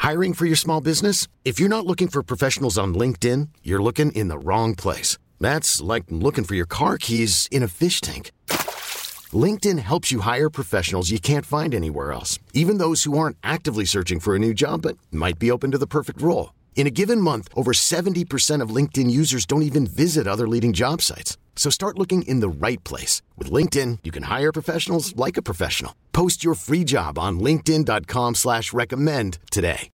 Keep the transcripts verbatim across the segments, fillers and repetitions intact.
Hiring for your small business? If you're not looking for professionals on LinkedIn, you're looking in the wrong place. That's like looking for your car keys in a fish tank. LinkedIn helps you hire professionals you can't find anywhere else, even those who aren't actively searching for a new job but might be open to the perfect role. In a given month, over seventy percent of LinkedIn users don't even visit other leading job sites. So start looking in the right place. With LinkedIn, you can hire professionals like a professional. Post your free job on linkedin.com slash recommend today.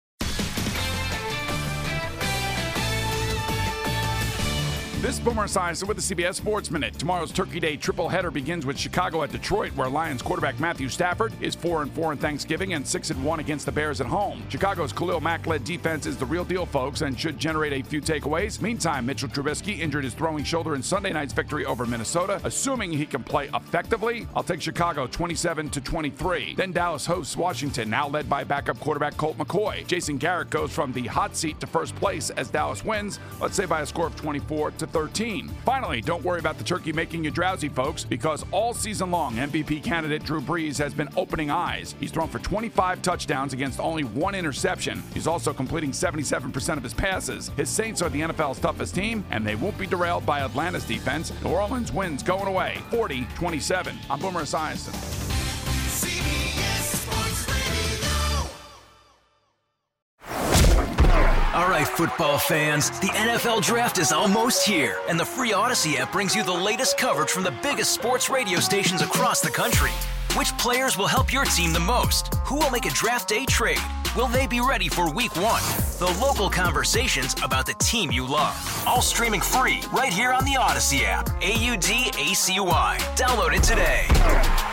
This is Boomer Esiason with the C B S Sports Minute. Tomorrow's Turkey Day triple header begins with Chicago at Detroit, where Lions quarterback Matthew Stafford is four and four in Thanksgiving and six and one against the Bears at home. Chicago's Khalil Mack-led defense is the real deal, folks, and should generate a few takeaways. Meantime, Mitchell Trubisky injured his throwing shoulder in Sunday night's victory over Minnesota. Assuming he can play effectively, I'll take Chicago twenty-seven to twenty-three. Then Dallas hosts Washington, now led by backup quarterback Colt McCoy. Jason Garrett goes from the hot seat to first place as Dallas wins, let's say by a score of twenty-four to thirteen. Finally, don't worry about the turkey making you drowsy, folks, because all season long, M V P candidate Drew Brees has been opening eyes. He's thrown for twenty-five touchdowns against only one interception. He's also completing seventy-seven percent of his passes. His Saints are the N F L's toughest team, and they won't be derailed by Atlanta's defense. New Orleans wins going away, forty twenty-seven. I'm Boomer Esiason. All right, football fans, the N F L Draft is almost here, and the free Odyssey app brings you the latest coverage from the biggest sports radio stations across the country. Which players will help your team the most? Who will make a draft day trade? Will they be ready for week one? The local conversations about the team you love. All streaming free right here on the Odyssey app. A U D A C Y. Download it today.